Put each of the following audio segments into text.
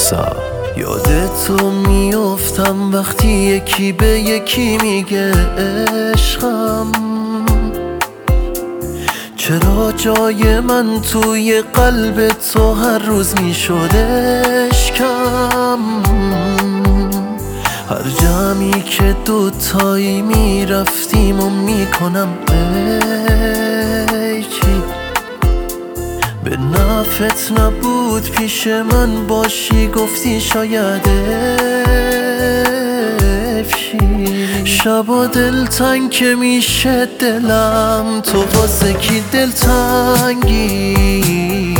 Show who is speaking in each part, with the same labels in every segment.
Speaker 1: سا.
Speaker 2: یادتو میافتم وقتی یکی به یکی میگه عشقم، چرا جای من توی قلب تو هر روز میشدش کم. هر جمعی که دوتایی میرفتیم و میکنم یکی به نفت نبود پیش من باشی، گفتی شاید افشی. شبا دلتنگ که میشه دلم، تو واسه کی دلتنگی؟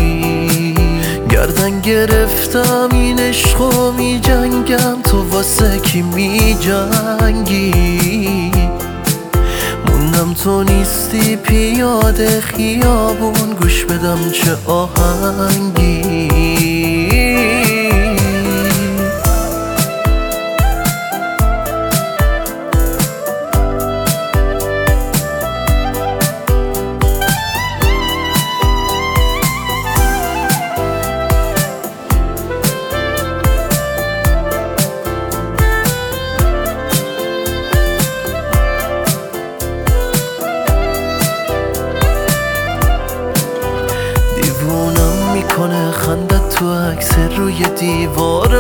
Speaker 2: گردن گرفتم این عشقو میجنگم، تو واسه کی میجنگی؟ موندم تو نیستی پیاده خیابون، گوش بدم چه آهنگی. دیوونم میکنه خندت تو عکس روی دیوار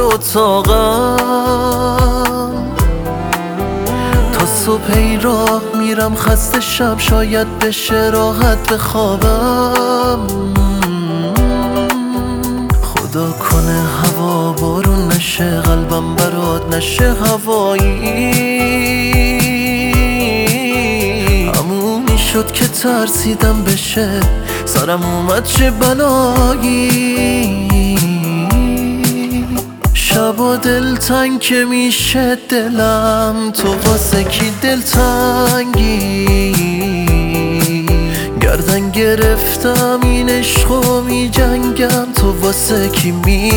Speaker 2: اتاقم، تا صبح راه میرم خسته شب، شاید بشه راحت بخوابم. خدا کنه هوا بارون نشه، قلبم برات نشه هوایی. همونی شد که ترسیدم بشه، سرم اومد چه بلایی. شبا دلتنگ که میشه دلم، تو واسه کی دلتنگی؟ گردن گرفتم این عشقو میجنگم، تو واسه کی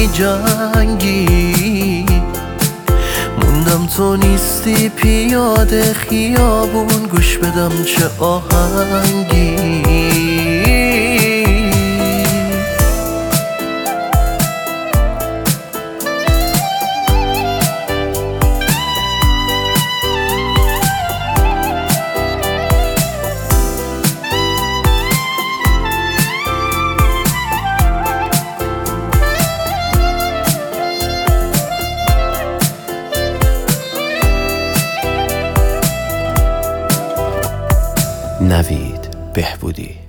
Speaker 2: میجنگی؟ موندم تو نیستی پیاده خیابون، گوش بدم چه آهنگی.
Speaker 1: نوید بهبودی.